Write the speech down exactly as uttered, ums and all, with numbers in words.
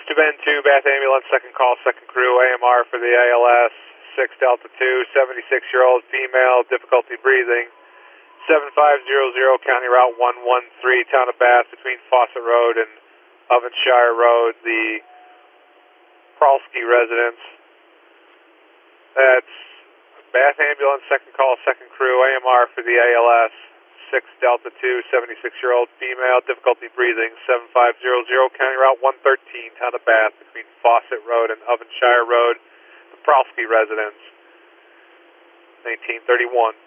to Ben two, Bath Ambulance, second call, second crew, A M R for the A L S, six Delta two, seventy-six-year-old female, difficulty breathing, seven five zero zero, County Route one one three, Town of Bath, between Fawcett Road and Ovenshire Road, the Pralski residence. That's Bath Ambulance, second call, second crew, A M R for the A L S, six Delta two, seventy-six-year-old female, difficulty breathing, seven five zero zero, County Route one thirteen, Town of Bath, between Fawcett Road and Ovenshire Road, the Pralski residence, nineteen thirty-one.